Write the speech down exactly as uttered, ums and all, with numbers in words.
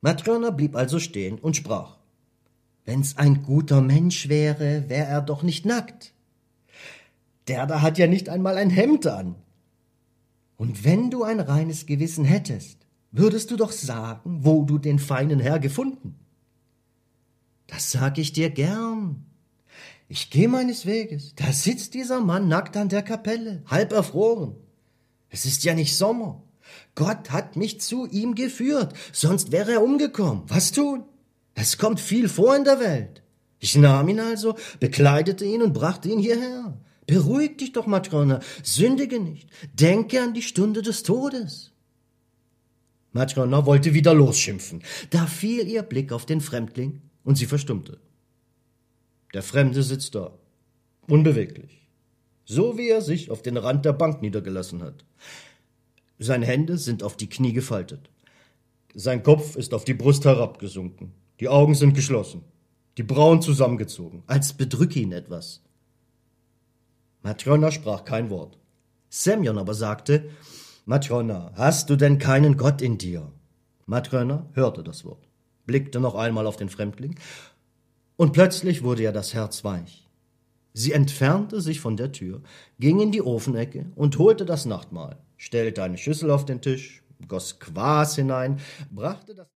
Matrona blieb also stehen und sprach: »Wenn's ein guter Mensch wäre, wär er doch nicht nackt. Der da hat ja nicht einmal ein Hemd an. Und wenn du ein reines Gewissen hättest, würdest du doch sagen, wo du den feinen Herr gefunden.« »Das sag ich dir gern. Ich geh meines Weges, da sitzt dieser Mann nackt an der Kapelle, halb erfroren. Es ist ja nicht Sommer. Gott hat mich zu ihm geführt, sonst wäre er umgekommen. Was tun? Es kommt viel vor in der Welt. Ich nahm ihn also, bekleidete ihn und brachte ihn hierher. Beruhig dich doch, Matrona, sündige nicht, denke an die Stunde des Todes.« Matrona wollte wieder losschimpfen. Da fiel ihr Blick auf den Fremdling und sie verstummte. Der Fremde sitzt da, unbeweglich, so wie er sich auf den Rand der Bank niedergelassen hat. Seine Hände sind auf die Knie gefaltet. Sein Kopf ist auf die Brust herabgesunken. Die Augen sind geschlossen, die Brauen zusammengezogen, als bedrücke ihn etwas. Matrona sprach kein Wort. Semjon aber sagte: »Matrona, hast du denn keinen Gott in dir?« Matrona hörte das Wort, blickte noch einmal auf den Fremdling, und plötzlich wurde ihr das Herz weich. Sie entfernte sich von der Tür, ging in die Ofenecke und holte das Nachtmahl, stellte eine Schüssel auf den Tisch, goss Quas hinein, brachte das